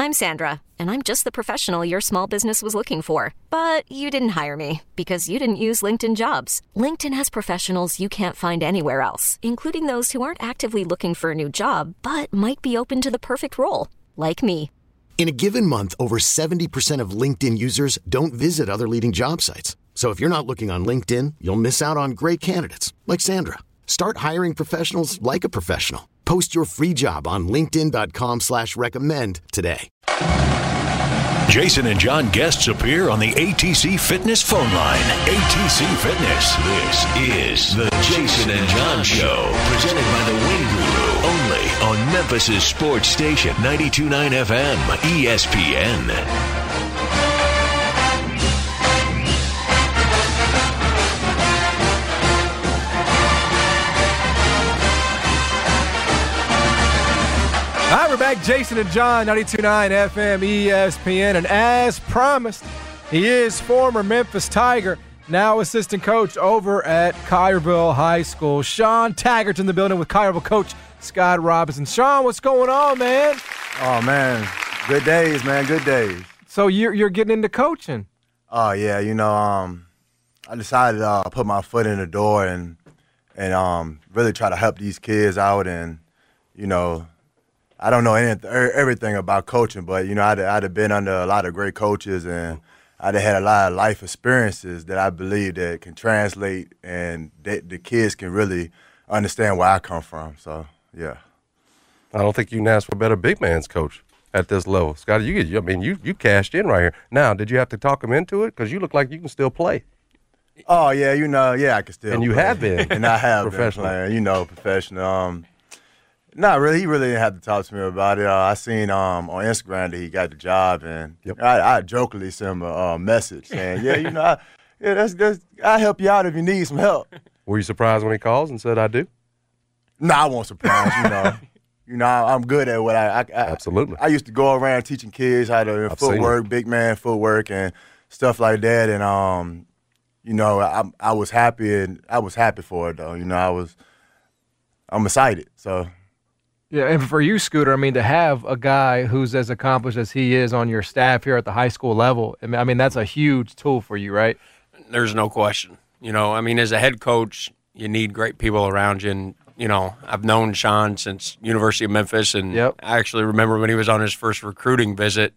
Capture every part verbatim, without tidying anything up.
I'm Sandra, and I'm just the professional your small business was looking for. But you didn't hire me because you didn't use LinkedIn Jobs. LinkedIn has professionals you can't find anywhere else, including those who aren't actively looking for a new job, but might be open to the perfect role, like me. In a given month, over seventy percent of LinkedIn users don't visit other leading job sites. So if you're not looking on LinkedIn, you'll miss out on great candidates like Sandra. Start hiring professionals like a professional. Post your free job on linkedin.com slash recommend today. Jason and John guests appear on the A T C Fitness phone line. A T C Fitness. This is the Jason and John Show. Presented by the Wing Guru. Only on Memphis' sports station, ninety-two point nine F M, E S P N. All right, we're back. Jason and John, ninety-two point nine F M, E S P N. And as promised, he is former Memphis Tiger, now assistant coach over at Collierville High School. Sean Taggart's in the building with Collierville coach Scott Robinson. Sean, what's going on, man? Oh, man. Good days, man. Good days. So you're, you're getting into coaching. Oh, yeah. You know, um, I decided to uh, put my foot in the door and, and um, really try to help these kids out and, you know, I don't know anything, everything about coaching, but, you know, I'd, I'd have been under a lot of great coaches and I'd have had a lot of life experiences that I believe that can translate and that the kids can really understand where I come from. So, yeah. I don't think you can ask for a better big man's coach at this level. Scotty, you get, I mean, you, you cashed in right here. Now, did you have to talk him into it? Because you look like you can still play. Oh, yeah, you know, yeah, I can still And you play. have been. And I have been professional. playing, you know, professional. Um, Not really. He really didn't have to talk to me about it. Uh, I seen um, on Instagram that he got the job, and Yep. I, I jokingly sent him a uh, message saying, "Yeah, you know, I, yeah, that's that's I help you out if you need some help." Were you surprised when he calls and said, I do? No, I won't surprise you know. You know, I, I'm good at what I, I, I Absolutely. I used to go around teaching kids how to I've seen footwork, big man footwork, and stuff like that. And um, you know, I I was happy, and I was happy for it though. You know, I was I'm excited. So. Yeah, and for you, Scooter, I mean, to have a guy who's as accomplished as he is on your staff here at the high school level, I mean, I mean that's a huge tool for you, right? There's no question. You know, I mean, as a head coach, you need great people around you. And, you know, I've known Sean since University of Memphis, and Yep. I actually remember when he was on his first recruiting visit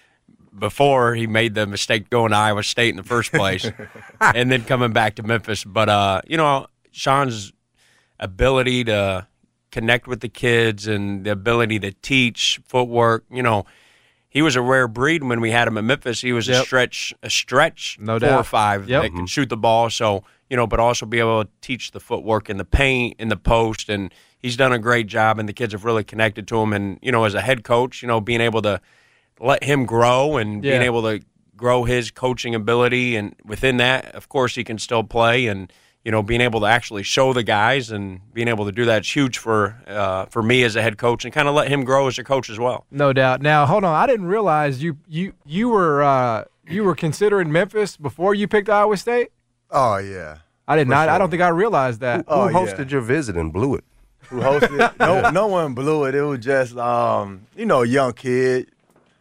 before he made the mistake going to Iowa State in the first place and then coming back to Memphis. But, uh, you know, Sean's ability to connect with the kids and the ability to teach footwork, you know, he was a rare breed when we had him in Memphis. He was Yep. a stretch, a stretch No four doubt. or five Yep. that could shoot the ball. So, you know, but also be able to teach the footwork in the paint, in the post. And he's done a great job, and the kids have really connected to him. And, you know, as a head coach, you know, being able to let him grow and Yeah. being able to grow his coaching ability. And within that, of course, he can still play. And, you know, being able to actually show the guys and being able to do that is huge for uh, for me as a head coach, and kind of let him grow as a coach as well. No doubt. Now, hold on. I didn't realize you you you were uh, you were considering Memphis before you picked Iowa State. Oh yeah. I did For not. I sure. don't think I realized that. Oh, Who hosted yeah. your visit and blew it? Who hosted? No, no one blew it. It was just, um, you know, a young kid.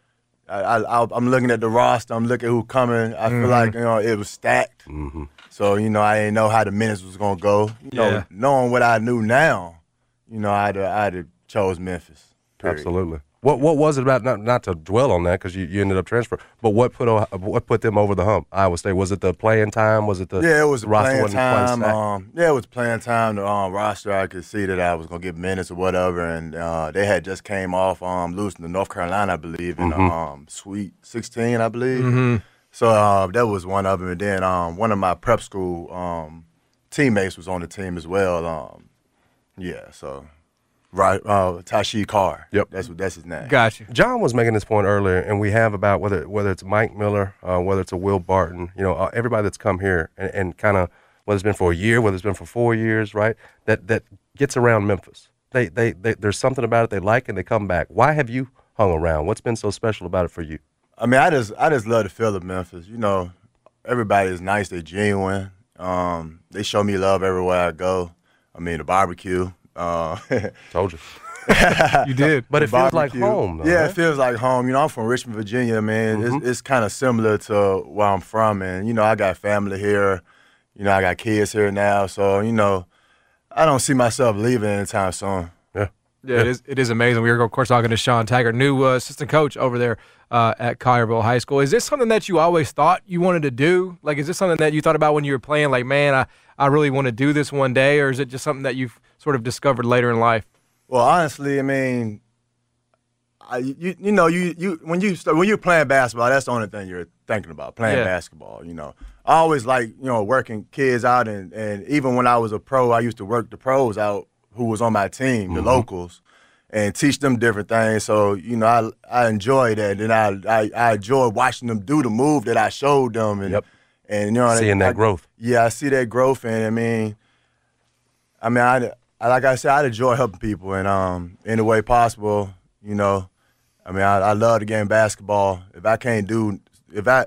I, I, I'm looking at the roster. I'm looking at who coming. I Mm-hmm. feel like you know it was stacked. Mm-hmm. So you know, I didn't know how the minutes was gonna go. You know, Yeah. knowing what I knew now, you know, I'd have, I'd have chose Memphis. Period. Absolutely. What what was it about? Not not to dwell on that because you, you ended up transferring. But what put o- what put them over the hump? Iowa State. Was it the playing time? Was it the Yeah, it was roster playing wasn't quite time. stacked? Um, yeah, it was playing time. The um, roster, I could see that I was gonna get minutes or whatever, and uh, they had just came off um, losing to North Carolina, I believe, in Mhm. um, Sweet sixteen, I believe. Mm-hmm. So uh, that was one of them. And then um, one of my prep school um, teammates was on the team as well. Um, yeah, so right, uh, Tashee Carr. Yep. that's what that's his name. Got you. John was making this point earlier, and we have about whether whether it's Mike Miller, uh, whether it's a Will Barton, you know, uh, everybody that's come here and, and kind of whether it's been for a year, whether it's been for four years, right? That that gets around Memphis. They, they they there's something about it they like, and they come back. Why have you hung around? What's been so special about it for you? I mean, I just I just love the feel of Memphis. You know, everybody is nice. They're genuine. Um, they show me love everywhere I go. I mean, the barbecue. Uh, Told you. You did. But it feels like Barbecue. home, though, Yeah, right? it feels like home. You know, I'm from Richmond, Virginia, man. Mhm. It's, it's kind of similar to where I'm from, and you know, I got family here. You know, I got kids here now, so you know, I don't see myself leaving anytime soon. Yeah. Yeah, it is. It is amazing. We were, of course, talking to Sean Taggart, new uh, assistant coach over there uh, at Collierville High School. Is this something that you always thought you wanted to do? Like, is this something that you thought about when you were playing? Like, man, I, I really want to do this one day, or is it just something that you've sort of discovered later in life? Well, honestly, I mean, I, you you know, you you when you start, when you're playing basketball, that's the only thing you're thinking about, playing Yeah. basketball. You know, I always like you know working kids out, and and even when I was a pro, I used to work the pros out who was on my team, the locals, and teach them different things. So you know, I I enjoy that, and I I, I enjoy watching them do the move that I showed them, and Yep. and you know, Seeing I, that growth. Yeah, I see that growth, and I mean, I mean, I, I like I said, I enjoy helping people, and um, in the way possible, you know. I mean, I, I love the game of basketball. If I can't do, if I,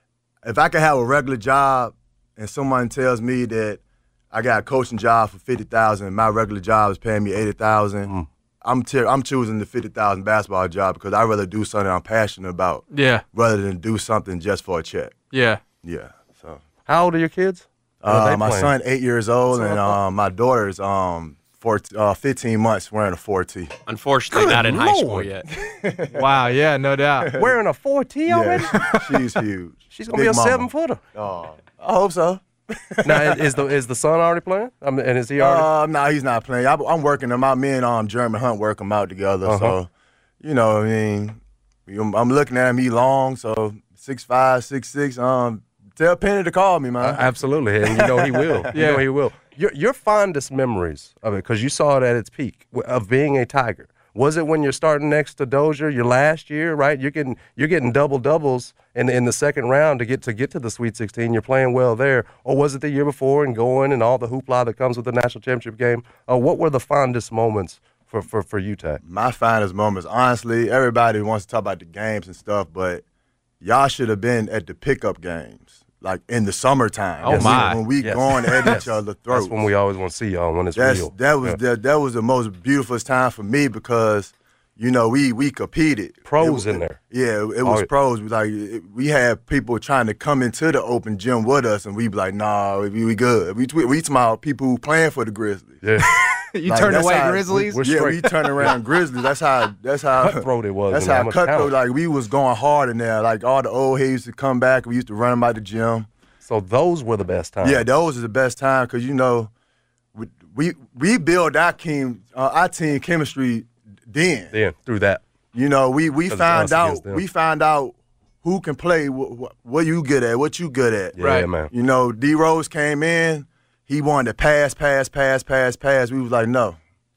if I can have a regular job, and someone tells me that I got a coaching job for fifty thousand, and my regular job is paying me eighty thousand, Mm. I'm te- I'm choosing the fifty thousand basketball job because I would rather do something I'm passionate about Yeah, rather than do something just for a check. yeah. Yeah. So. How old are your kids? What are Uh, they my playing? son, eight years old, That's and what I um, my daughter's um, four, uh, fifteen months wearing a four T. Unfortunately, Good not in high school Lord. yet. Wow, yeah, no doubt. Wearing a four T already? Yeah, she's huge. She's gonna be Big a mama. seven footer. Oh, I hope so. Now, is the is the son already playing? I mean, and is he already? Uh, no, he's not playing. I, I'm working him out. Me and um, Jeremy Hunt work them out together. Uh-huh. So, you know, I mean, I'm, I'm looking at him. He long, so six five, six six. Um, tell Penny to call me, man. Uh, absolutely, and you know he will. You Yeah. know he will. Your your fondest memories of it, because you saw it at its peak w- of being a Tiger. Was it when you're starting next to Dozier your last year, right? You're getting you're getting double doubles in in the second round to get to get to the Sweet sixteen. You're playing well there, or was it the year before and going and all the hoopla that comes with the national championship game? Uh, what were the fondest moments for for for you, Tag? My finest moments, honestly, everybody wants to talk about the games and stuff, but y'all should have been at the pickup games, like in the summertime. Oh, When we- my. When we Yes. going at Yes. each other's throats. That's when we always want to see y'all when it's That's real. that was Yeah. the, that was the most beautiful time for me because, you know, we we competed. Pros It- in there. Yeah, it, it was Oh, yeah. pros. Like it, we had people trying to come into the open gym with us, and we be like, nah, we, we good. We we, we talking about people who playing for the Grizzlies. Yeah. You Like, turned that's away how- Grizzlies? We're yeah, straight. we turn around Grizzlies. That's how. That's how Cutthroat it was That's and how how much cutthroat. talent. Like we was going hard in there. Like all the old heads used to come back. We used to run them out the gym. So those were the best times. Yeah, those are the best time because you know, we we, we build our team uh, our team chemistry then. Then through that. You know, we we 'Cause found us out against them. we found out who can play, wh- wh- what you good at, what you good at. Yeah, Right. man. You know, D Rose came in, he wanted to pass, pass, pass, pass, pass. We was like, no.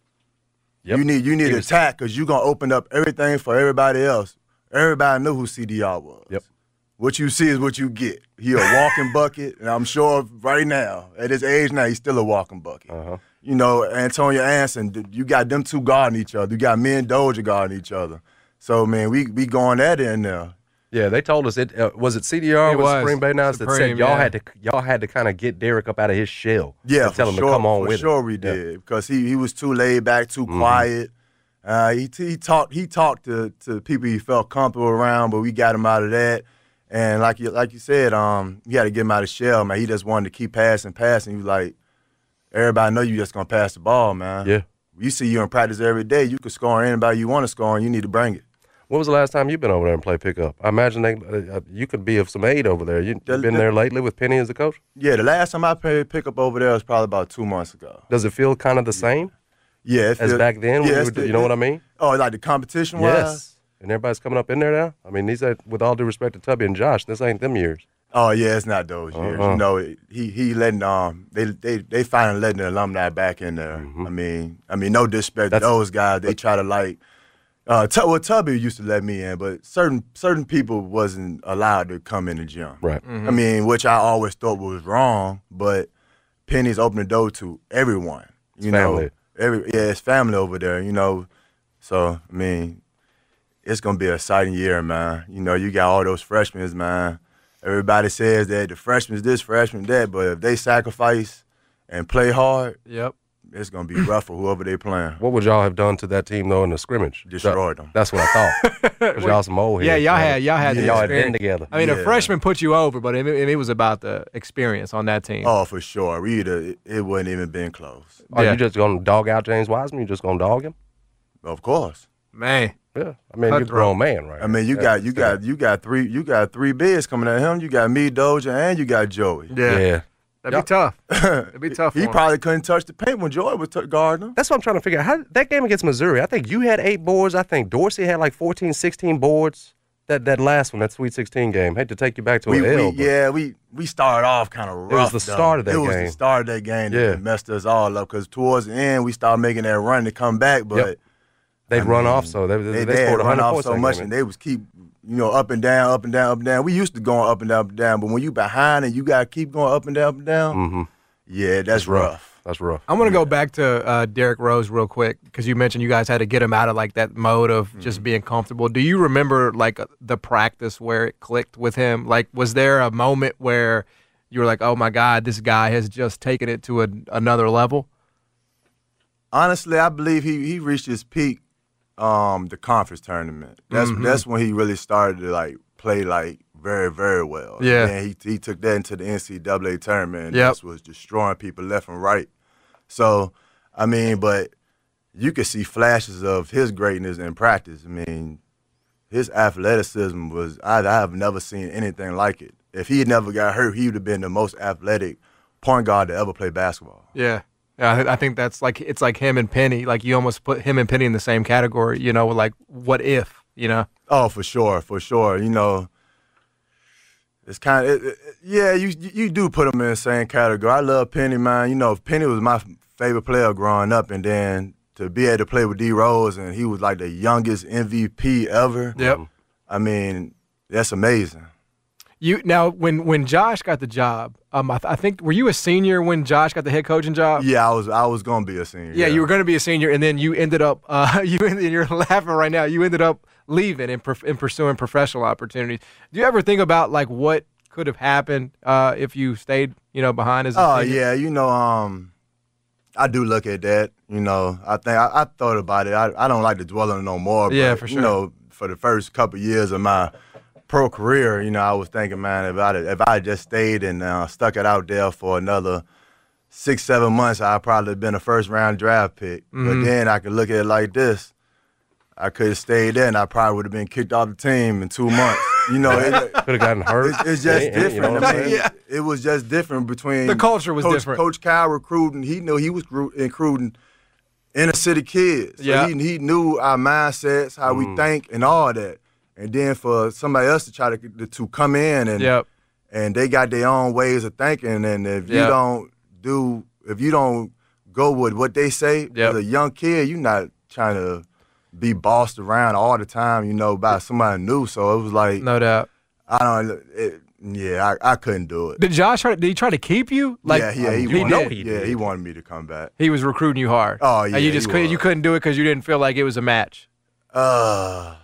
Yep. You need you need He to was- attack because you're gonna open up everything for everybody else. Everybody knew who C D R was. Yep. What you see is what you get. He a walking bucket, and I'm sure right now, at his age now, he's still a walking bucket. Uh-huh. You know, Antonio Anson, th- you got them two guarding each other. You got me and Dozier guarding each other. So, man, we we going at it in there. Yeah, they told us it uh, was it C D R It with was. Supreme Bay Nights that Supreme, said y'all yeah. had to y'all had to kind of get Derek up out of his shell. Yeah, and tell for him sure, to come on for with sure it. we Yeah. Mm-hmm. did because he, he was too laid back, too quiet. Uh, he he talked he talked to, to people he felt comfortable around, but we got him out of that. And like you like you said, um, you got to get him out of shell, man. He just wanted to keep passing, passing. He was like, everybody know you just gonna pass the ball, man. Yeah. We see you in practice every day. You can score on anybody you want to score on. You need to bring it. When was the last time you've been over there and played pickup? I imagine they, uh, you could be of some aid over there. You The- been the- there lately with Penny as the coach? Yeah, the last time I played pickup over there was probably about two months ago. Does it feel kind of the same Yeah, it as feel- back then? When yeah, you, it's were, the- you know what I mean? Oh, like the competition wise. Yes. And everybody's coming up in there now. I mean, these are, with all due respect to Tubby and Josh, this ain't them years. Oh yeah, it's not those years. Uh-uh. You know, he he letting um they they they finally letting the alumni back in there. Mm-hmm. I mean, I mean no disrespect That's- to those guys. They try to like. Uh, T- well, Tubby used to let me in, but certain certain people wasn't allowed to come in the gym. Right. I mean, which I always thought was wrong, but Penny's opened the door to everyone. You know, family. every yeah, it's family over there. You know, so I mean, it's gonna be an exciting year, man. You know, you got all those freshmen, man. Everybody says that the freshmen this, freshman that, but if they sacrifice and play hard, Yep. it's gonna be rough for whoever they playing. What would y'all have done to that team though in the scrimmage? Destroyed them. That's what I thought. Because y'all some old heads. Yeah, y'all had y'all had Yeah. the Y'all had been experience. together. I mean, a Yeah. freshman put you over, but it, it, it was about the experience on that team. Oh, for sure. We either, it, it wouldn't even been close. Are Yeah. you just gonna dog out James Wiseman? You just gonna dog him? Of course. Man, Yeah. I mean, you're a Cutthroat. grown man, right? I mean, you Yeah, got you still. got you got three you got three bigs coming at him. You got me, Doja, and you got Joey. yeah, Yeah. that'd be tough. It'd be tough. He for him. probably couldn't touch the paint when Joey was t- guarding him. That's what I'm trying to figure out. How, that game against Missouri, I think you had eight boards. I think Dorsey had like fourteen, sixteen boards. That that last one, that Sweet sixteen game. Hate to take you back to We, an we L. but yeah, we we started off kind of rough. was the though. start of that It was game. the start of that game Yeah. that messed us all up because towards the end we started making that run to come back, but Yep. They'd I run mean, off, so they, they, they, they, they had scored run one hundred off points so that much, game. and they was keep you know up and down, up and down, up and down. We used to going up and down, up and down, but when you behind and you got to keep going up and down, up and down, Mm-hmm. yeah, that's rough. That's rough. I want to go back to uh, Derrick Rose real quick because you mentioned you guys had to get him out of like that mode of just being comfortable. Do you remember like the practice where it clicked with him? Like, was there a moment where you were like, "Oh my God, this guy has just taken it to a, another level"? Honestly, I believe he he reached his peak, um, the conference tournament. That's Mm-hmm. that's when he really started to like play like very very well. Yeah. and he he took that into the N C double A tournament and Yep. just was destroying people left and right. So, I mean, but you could see flashes of his greatness in practice. I mean, his athleticism was I, I have never seen anything like it. If he had never got hurt, he would have been the most athletic point guard to ever play basketball. Yeah. Yeah, I I think that's like it's like him and Penny. Like you almost put him and Penny in the same category. You know, like what if? You know. Oh, for sure, for sure. You know, it's kind of it, it, yeah. You you do put him in the same category. I love Penny, man. You know, Penny was my favorite player growing up, and then to be able to play with D Rose, and he was like the youngest M V P ever. Yep. I mean, that's amazing. You now when when Josh got the job, um, I, th- I think were you a senior when Josh got the head coaching job? Yeah, I was I was gonna be a senior. Yeah, you were going to be a senior, and then you ended up uh, you ended, you're laughing right now. You ended up leaving and, per- and pursuing professional opportunities. Do you ever think about like what could have happened uh, if you stayed, you know, behind as a Oh senior? yeah, you know, um, I do look at that. You know, I think I, I thought about it. I, I don't like to dwell on it no more. But, Yeah, for sure. You know, for the first couple of years of my pro career, you know, I was thinking, man, if I if I just stayed and uh, stuck it out there for another six, seven months, I'd probably have been a first round draft pick. Mm-hmm. But then I could look at it like this: I could have stayed there, and I probably would have been kicked off the team in two months. You know. It, Could have gotten hurt. it's, it's just Yeah, you know different. what I'm I mean, saying? it was just different between The culture was Coach, different. Coach Kyle recruiting, he knew he was recru- recruiting inner city kids. So Yeah. he, he knew our mindsets, how Mm. we think, and all that. And then for somebody else to try to to come in and Yep. and they got their own ways of thinking, and if you Yep. don't do, if you don't go with what they say, Yep. as a young kid, you're not trying to be bossed around all the time, you know, by somebody new. So it was like, No doubt. I don't, it, yeah, I, I couldn't do it. Did Josh try? Did he try to keep you? Like, yeah, yeah, he, he wanted, did. yeah, he wanted me to come back. He was recruiting you hard. Oh, And yeah, you just he couldn't. was. You couldn't do it because you didn't feel like it was a match. Uh,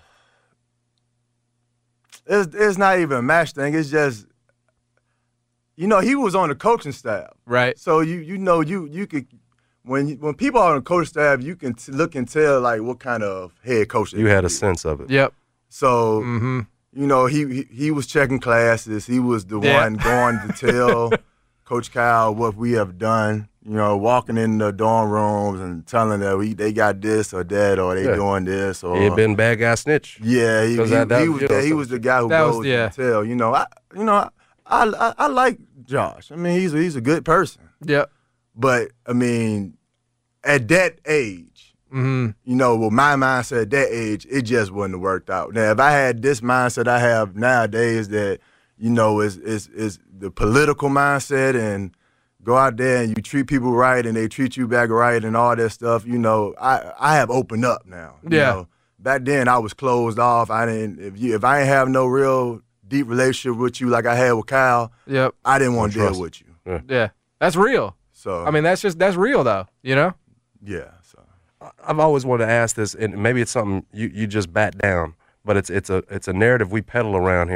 it's it's not even a match thing. It's just, you know, he was on the coaching staff, Right. so you you know you you could when you- when people are on the coaching staff, you can t- look and tell like what kind of head coach they You had could a be. sense of it. Yep. So Mm-hmm. you know he, he he was checking classes. He was the Yeah. one going to tell Coach Kyle what we have done. You know, walking in the dorm rooms and telling them we they got this or that or they Yeah. doing this or He had been bad guy snitch. yeah, he, 'Cause he, that- that- he was you know, yeah, he so- was the guy who That was- goes yeah. and tell. You know, I you know I I, I like Josh. I mean, he's a, he's a good person, Yep. but I mean, at that age, Mm-hmm. you know, with my mindset at that age, it just wouldn't have worked out. Now, if I had this mindset I have nowadays, that you know is is is the political mindset and go out there and you treat people right and they treat you back right and all that stuff, you know, I I have opened up now. you Yeah. know. Back then I was closed off. I didn't if you if I ain't have no real deep relationship with you like I had with Kyle, Yep. I didn't want to Trust. deal with you. Yeah. That's real. So I mean, that's just that's real though. You know. yeah. So I've always wanted to ask this, and maybe it's something you, you just bat down, but it's it's a it's a narrative we peddle around here.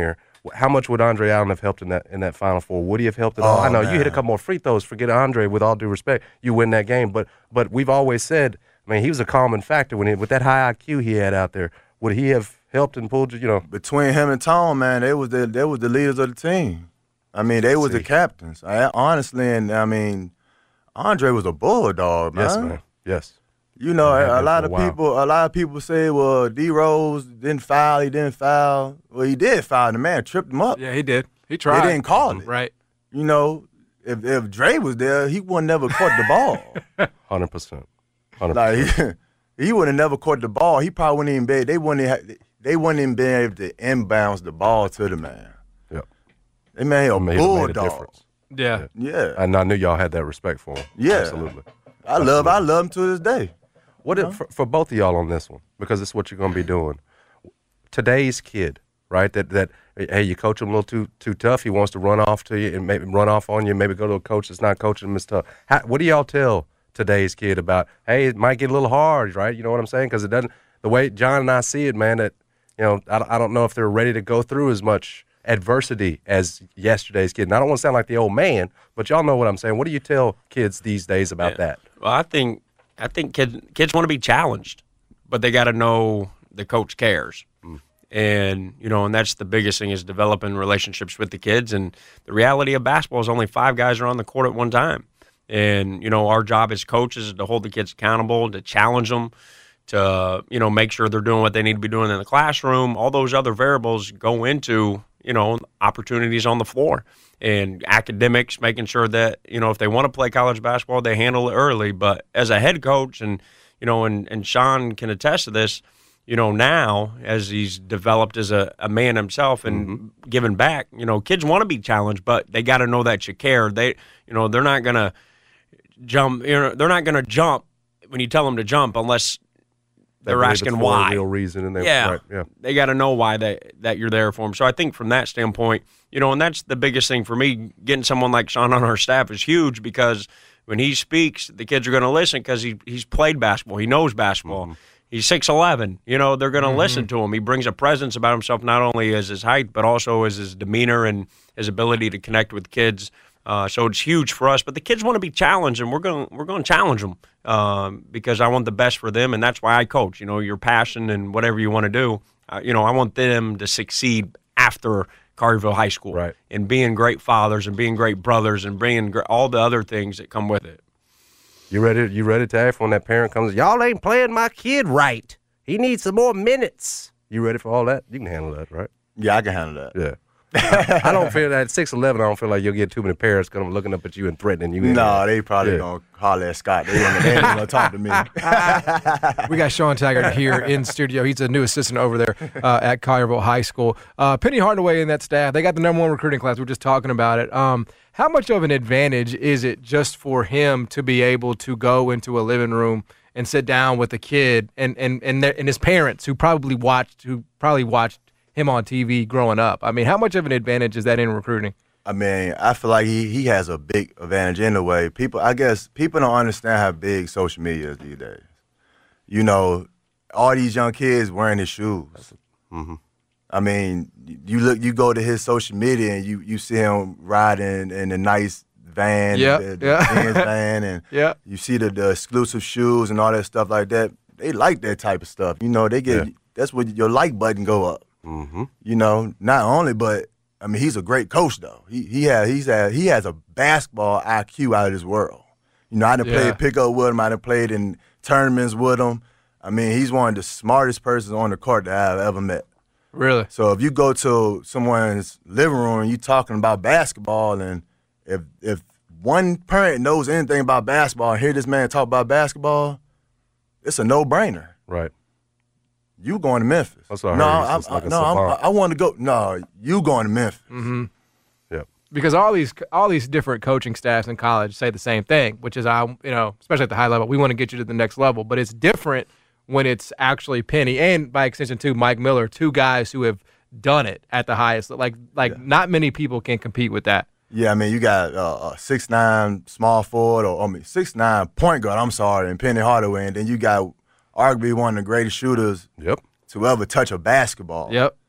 How much would Andre Allen have helped in that in that Final Four? Would he have helped at all? Oh, I know man. you hit a couple more free throws. Forget Andre. With all due respect, you win that game. But but we've always said, I mean, he was a calming factor when he, with that high I Q he had out there. Would he have helped and pulled you? You know, Between him and Tone, man, they was the they was the leaders of the team. I mean, they was See. the captains. I, honestly, and I mean, Andre was a bulldog, man. yes, man, yes. You know, He had a, a been lot for of a while. people, a lot of people say, well, D Rose didn't foul, he didn't foul. Well, he did foul. The man tripped him up. Yeah, he did. He tried. They didn't call it. Right. You know, if if Dre was there, he would never caught the ball. Hundred percent, hundred Like percent. he, he would have never caught the ball. He probably wouldn't even be. They wouldn't. Have, they wouldn't even been able to inbounds the ball to the man. Yep. They made a Made, made a bulldog. difference. Yeah. Yeah, And I knew y'all had that respect for him. Yeah. Absolutely. I love. I love him to this day. What if, for, for both of y'all on this one, because it's what you're going to be doing. Today's kid, right? That that hey, you coach him a little too too tough. He wants to run off to you and maybe run off on you. Maybe go to a coach that's not coaching him as tough. How, what do y'all tell today's kid about? Hey, it might get a little hard, right? You know what I'm saying? Because it doesn't. The way John and I see it, man. That you know, I, I don't know if they're ready to go through as much adversity as yesterday's kid. And I don't want to sound like the old man, but y'all know what I'm saying. What do you tell kids these days about Yeah. that? Well, I think I think kids kids want to be challenged, but they got to know the coach cares. Mm. And, you know, and that's the biggest thing is developing relationships with the kids. And the reality of basketball is only five guys are on the court at one time. And, you know, our job as coaches is to hold the kids accountable, to challenge them, to, you know, make sure they're doing what they need to be doing in the classroom. All those other variables go into, you know, opportunities on the floor. And academics, making sure that, you know, if they want to play college basketball, they handle it early. But as a head coach, and, you know, and, and Sean can attest to this, you know, now as he's developed as a, a man himself and mm-hmm. giving back, you know, kids want to be challenged, but they got to know that you care. They, you know, they're not going to jump, you know, they're not going to jump when you tell them to jump unless they're They believe asking it's for why. a real reason, and they, Yeah, right, yeah. they got to know why they, that you're there for them. So I think from that standpoint, you know, and that's the biggest thing for me, getting someone like Sean on our staff is huge because when he speaks, the kids are going to listen because he, he's played basketball. He knows basketball. Mm-hmm. He's six eleven. You know, they're going to mm-hmm. listen to him. He brings a presence about himself not only as his height, but also as his demeanor and his ability to connect with kids. Uh, so it's huge for us. But the kids want to be challenged, and we're going we're going to challenge them um, because I want the best for them, and that's why I coach. You know, your passion and whatever you want to do. Uh, you know, I want them to succeed after Collierville High School, right? And being great fathers and being great brothers and bringing gr- all the other things that come with it. You ready? You ready to act when that parent comes? Y'all ain't playing my kid right. He needs some more minutes. You ready for all that? You can handle that, right? Yeah, I can handle that. Yeah. I, I don't feel that at six eleven. I don't feel like you'll get too many parents coming looking up at you and threatening you. No, nah, they probably yeah. gonna holler at Scott. They ain't, they ain't gonna talk to me. We got Sean Taggart here in studio. He's a new assistant over there uh, at Collierville High School. Uh, Penny Hardaway and that staff, they got the number one recruiting class. We were just talking about it. Um, how much of an advantage is it just for him to be able to go into a living room and sit down with a kid and and and, their, and his parents who probably watched who probably watched him on T V growing up? I mean, how much of an advantage is that in recruiting? I mean, I feel like he, he has a big advantage in a way. People, I guess, people don't understand how big social media is these days. You know, all these young kids wearing his shoes. Mm-hmm. I mean, you look, you go to his social media and you, you see him riding in a nice van, yep. the, the yeah, Benz van, and yep. you see the, the exclusive shoes and all that stuff like that. They like that type of stuff. You know, they get yeah. that's where your like button go up. Mm-hmm. You know, not only, but I mean, he's a great coach though. He he has he's a, he has a basketball I Q out of this world. You know, I done yeah. played pickup with him. I done played in tournaments with him. I mean, he's one of the smartest persons on the court that I've ever met. Really? So if you go to someone's living room and you talking about basketball, and if if one parent knows anything about basketball and hear this man talk about basketball, it's a no-brainer. Right. You going to Memphis? That's what I no, heard. I'm, It's like I, a no, I'm, savant. I, I want to go. No, you going to Memphis? Mm-hmm. Yep. Because all these all these different coaching staffs in college say the same thing, which is, I you know, especially at the high level, we want to get you to the next level. But it's different when it's actually Penny and, by extension, too, Mike Miller, two guys who have done it at the highest. Like, like yeah. not many people can compete with that. Yeah, I mean, you got uh, a six nine small forward, or I mean, six nine point guard, I'm sorry, and Penny Hardaway, and then you got arguably one of the greatest shooters yep. to ever touch a basketball. Yep.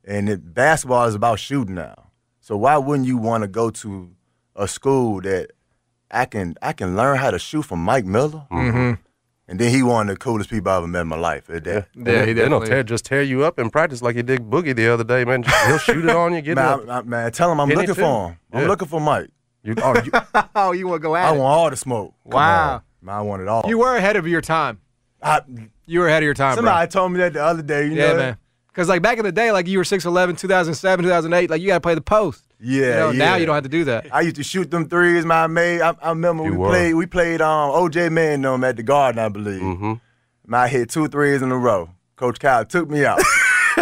And it, basketball is about shooting now. So why wouldn't you want to go to a school that I can I can learn how to shoot from Mike Miller? Mm-hmm. And then he one of the coolest people I've ever met in my life. At that. Yeah, yeah, he They don't definitely. tear, just tear you up in practice like he did Boogie the other day, man. He'll shoot it on you, get it up. Man, I, I, man, tell him I'm Penny looking too. for him. I'm Yeah. looking for Mike. You, oh, you, Oh, you want to go I at it? want all the smoke. Come Wow. on. Man, I want it all. You were ahead of your time. I, You were ahead of your time, bro. somebody told me that the other day. You Yeah, know? man. Because, like, back in the day, like, you were six eleven, two thousand seven, two thousand eight. Like, you got to play the post. Yeah, You know, yeah. Now you don't have to do that. I used to shoot them threes, man. I made. I, I remember You we were. played. We played um, O J Man them at the Garden, I believe. mm-hmm. Man, I hit two threes in a row. Coach Kyle took me out.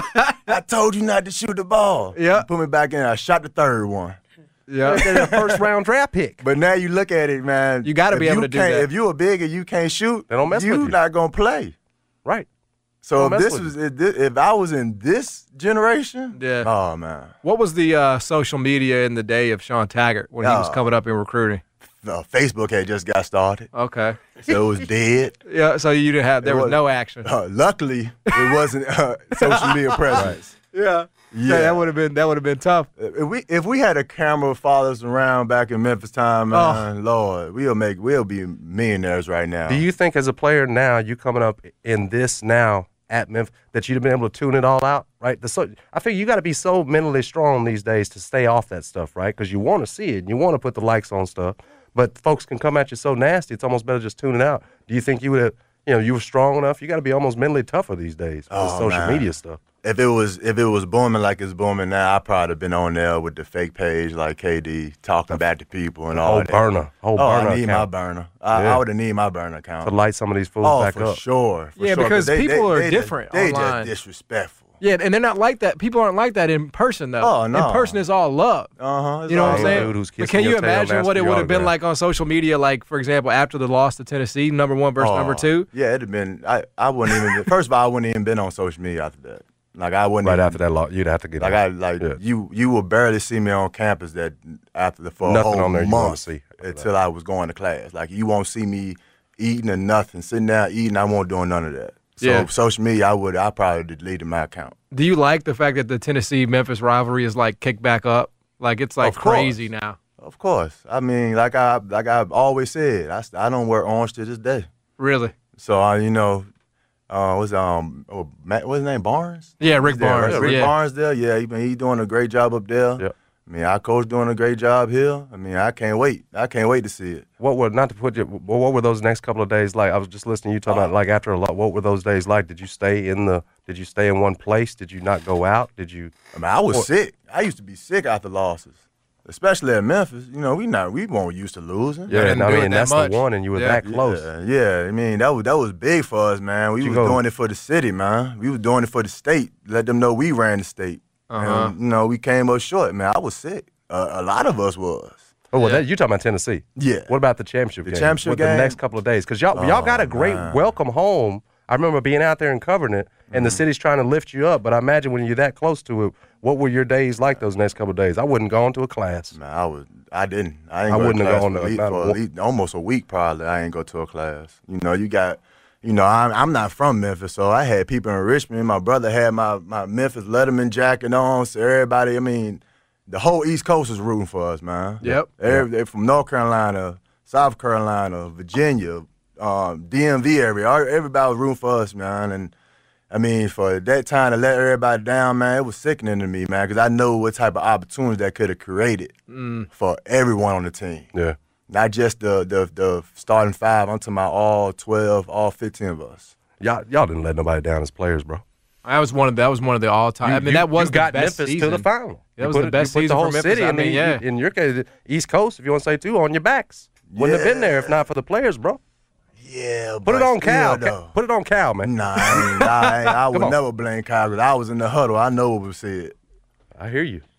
I told you not to shoot the ball. Yeah. He put me back in. I shot the third one. Yeah. They're a first round draft pick. But now you look at it, man. You gotta if be able you to do can't- that. If you a big and you can't shoot, They don't mess you with you. not gonna play. Right. So Don't if mess this with was if, this, if I was in this generation, Yeah. oh man, What was the uh, social media in the day of Sean Taggart when he was Oh. coming up in recruiting? uh, Facebook had just got started, Okay. so it was dead. Yeah, so you didn't have, there It was, was- no action. Uh, luckily, it wasn't uh, social media presence. Yeah. Yeah. that would have been that would have been tough. If we if we had a camera follow us around back in Memphis time, man, Lord, we'll make we'll be millionaires right now. Do you think as a player now, you coming up in this now at Memphis, that you'd have been able to tune it all out, right? The so, I think you got to be so mentally strong these days to stay off that stuff, right? Because you want to see it and you want to put the likes on stuff, but folks can come at you so nasty, it's almost better just tune it out. Do you think you would have, you know, you were strong enough? You got to be almost mentally tougher these days with Oh, social man. media stuff. If it was if it was booming like it's booming now, I probably have been on there with the fake page like K D, talking back to people and all Whole that. burner, whole oh, burner I need account. my burner. I, Yeah. I would have need my burner account. To light some of these fools oh, back for up. sure. For Yeah, sure, because they, people they, are they different Just, they online. just disrespectful. Yeah, and they're not like that. People aren't like that in person, though. Oh, no. In person, it's all love. Uh huh. You know what I'm Same saying? dude who's But kissing can you your tail, imagine what nasty it would have been autograph. like on social media, like, for example, after the loss to Tennessee, number one versus number two? Yeah, it'd have been. I, I wouldn't even. First of all, I wouldn't even been on social media after that. Like I wouldn't. Right even, after that, law, you'd have to get Like out. I like Yeah. you. You will barely see me on campus that after the for Nothing a whole on there you wanna month see after until I was going to class. Like you won't see me eating or nothing, sitting down eating. I won't doing none of that. So Yeah. social media, I would. I probably deleted my account. Do you like the fact that the Tennessee-Memphis rivalry is, like, kicked back up? Like, it's, like, Of course. crazy now. Of course. I mean, like I like I've always said, I, I don't wear orange to this day. Really? So I, you know, uh, what's um, oh, Matt, what's his name? Barnes. Yeah, Rick Yeah, Barnes. Rick yeah. Barnes there. Yeah, he been he doing a great job up there. Yep. I mean, our coach doing a great job here. I mean, I can't wait. I can't wait to see it. What were, not to put you, what what were those next couple of days like? I was just listening to you talking about, like, after a lot, what were those days like? Did you stay in the, did you stay in one place? Did you not go out? Did you? I mean, I was Well- sick. I used to be sick after losses, especially at Memphis. You know, we not we weren't used to losing. Yeah, didn't and I do it mean, that that's much. the one, and you were Yeah. that close. Yeah, yeah. I mean, that was that was big for us, man. We You was go- doing it for the city, man. We was doing it for the state. Let them know we ran the state. Uh-huh. And, you know, we came up short, man. I was sick. Uh, a lot of us was. Oh, well, Yeah. that, you're talking about Tennessee. Yeah. What about the championship The game? championship What, game? The next couple of days. Because y'all, y'all got a Oh, great man. welcome home. I remember being out there and covering it, and the city's trying to lift you up. But I imagine when you're that close to it, what were your days like those next couple of days? I wouldn't go into a class. Man, I was. I didn't. I ain't I go wouldn't to have class gone for, to at least, not a for at one- least almost a week probably. I ain't go to a class. You know, you got. You know, I'm I'm not from Memphis, so I had people in Richmond. My brother had my my Memphis Letterman jacket on, so everybody. I mean, the whole East Coast is rooting for us, man. Yep. Every, they from North Carolina, South Carolina, Virginia, um, D M V area. all- Everybody was rooting for us, man. And I mean, for that time to let everybody down, man, it was sickening to me, man, because I know what type of opportunities that could have created for everyone on the team. Yeah. Not just the, the the starting five. I'm talking about all twelve, all fifteen of us. Y'all, y'all didn't let nobody down as players, bro. That was one of that was one of the all time. I mean, You- that was you the got best Memphis season. to the final. That You was put the it- best you put season the whole for Memphis. city. I and mean, the- yeah. In your case, the East Coast, if you want to say too, on your backs. Wouldn't have been there if not for the players, bro. Yeah, Put but it on still, Cal. though. Ca- Put it on Cal, man. Nah, I, ain't, I, ain't- I would on. never blame Kyle because I was in the huddle. I know what was said. I hear you.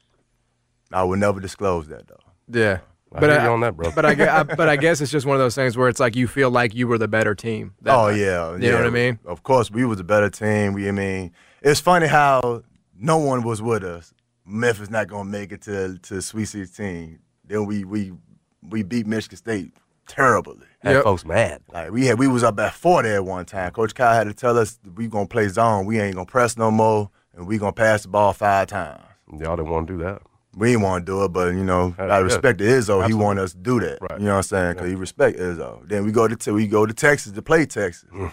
I would never disclose that though. Yeah. I hear you on that, bro. But I, gue- I, but I guess it's just one of those things where it's like you feel like you were the better team. that Oh night. yeah, You yeah. know what I mean? Of course, we was a better team. We, I mean, it's funny how no one was with us. Memphis not gonna make it to to Sweet sixteen. Then we we we beat Michigan State terribly. Had Yep. folks mad. Like we had, we was up at forty at one time. Coach Kyle had to tell us we gonna play zone. We ain't gonna press no more. and we gonna pass the ball five times. Y'all didn't want to do that. We didn't want to do it, but, you know, That's I good. respect Izzo. Absolutely. He wanted us to do that. Right. You know what I'm saying? Because Yeah. he respect Izzo. Then we go to we go to Texas to play Texas. Mm.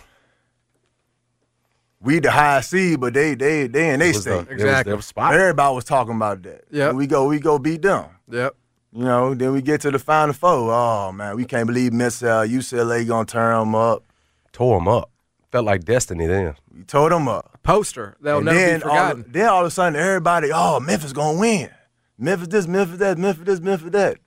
We the high seed, but they they they in they It was the- state. it was Exactly. their spot. Everybody was talking about that. Yep. And we go we go beat them. Yep. You know, then we get to the Final Four. Oh, man, we can't believe Miss uh, U C L A going to turn them up. Tore them up. Felt like destiny then. We tore them up. Poster. That'll And never then be all, forgotten. of, then all of a sudden, everybody, oh, Memphis going to win. Memphis this, Memphis that, Memphis this, Memphis that.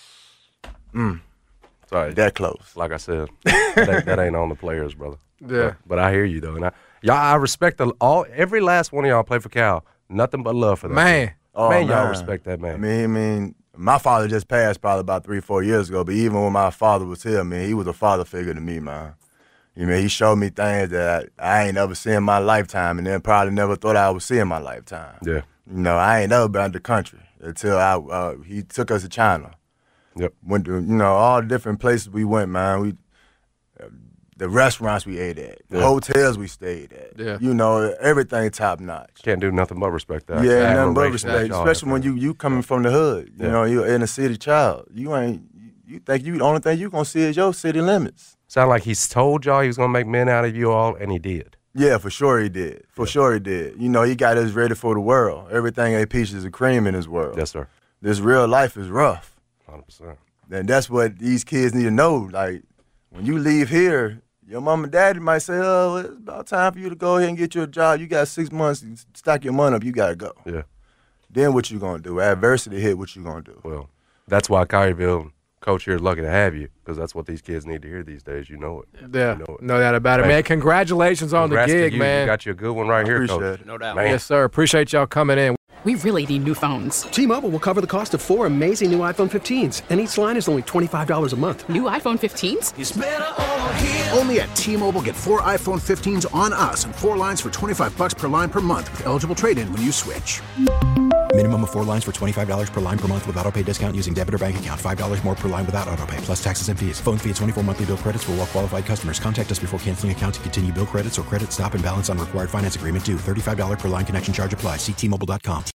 Mm, Sorry. that close. Like I said, that, ain't- that ain't on the players, brother. Yeah. But, but I hear you though, and I y'all I respect the, all every last one of y'all play for Cal. Nothing but love for that. Man. team. Oh, man, y'all man. respect that man. I mean, I mean, my father just passed probably about three, four years ago, but even when my father was here, man, he was a father figure to me, man. You know, he showed me things that I ain't never seen in my lifetime, and then probably never thought I would see in my lifetime. Yeah. You know, I ain't never been out the country until I uh, he took us to China. Yep. Went to, you know, all the different places we went, man. We uh, the restaurants we ate at, the Yeah. hotels we stayed at. Yeah. You know, everything top notch. Can't do nothing but respect that. Yeah, nothing but Admiration respect, that y'all especially have. when you you coming from the hood. You Yeah. know, you're inner city child. You ain't. You think you the only thing you gonna see is your city limits. Sound like he's told y'all he was gonna make men out of you all, and he did. Yeah, for sure he did. For sure he did. You know, he got us ready for the world. Everything ain't peaches and cream in his world. Yes, sir. This real life is rough. Hundred percent. And that's what these kids need to know. Like, when you leave here, your mom and daddy might say, oh, it's about time for you to go ahead and get your job. You got six months to stack your money up. You got to go. Yeah. Then what you going to do? Adversity hit, what you going to do? Well, that's why Collierville coach here is lucky to have you, because that's what these kids need to hear these days. You know it. Yeah, You know it. no doubt about it, Thank man. you. Congratulations on Congrats the to gig, you. man. You got you a good one right here, Appreciate coach. it. No doubt. Man. Yes, sir. Appreciate y'all coming in. We really need new phones. T-Mobile will cover the cost of four amazing new iPhone fifteens, and each line is only twenty-five dollars a month. New iPhone fifteens? Only at T-Mobile, get four iPhone fifteens on us and four lines for twenty-five bucks per line per month with eligible trade-in when you switch. Minimum of four lines for twenty-five dollars per line per month with autopay discount using debit or bank account. five dollars more per line without autopay, plus taxes and fees. Phone fee at twenty-four monthly bill credits for well-qualified customers. Contact us before canceling account to continue bill credits or credit stop and balance on required finance agreement due. thirty-five dollars per line connection charge applies. See T Mobile dot com.